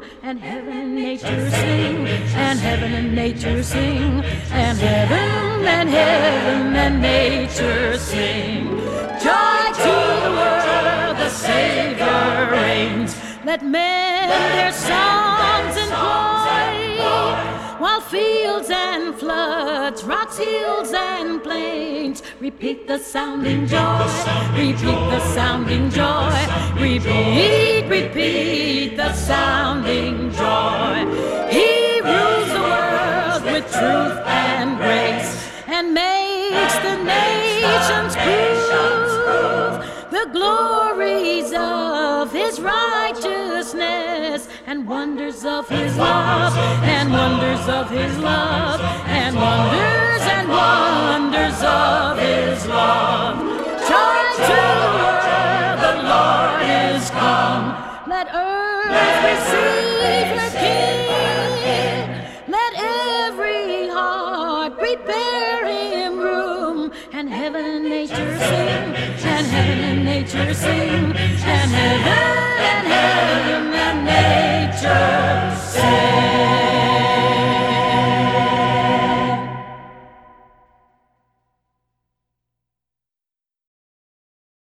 and heaven and nature sing, and heaven and nature sing, and heaven and nature sing. Joy to the world, the Savior reigns. Let men their songs employ, while fields and floods, rocks, hills, and plains repeat the sounding joy, repeat the sounding joy, repeat the sounding joy. He rules the world with truth and grace, and makes the nations prove the glories of his righteousness, and wonders of his love, and wonders of his love, and wonders of his love. Joy to the world, the Lord is come. Let earth receive her King. Let every heart prepare him room, and heaven and nature sing, and heaven and nature sing, and heaven and nature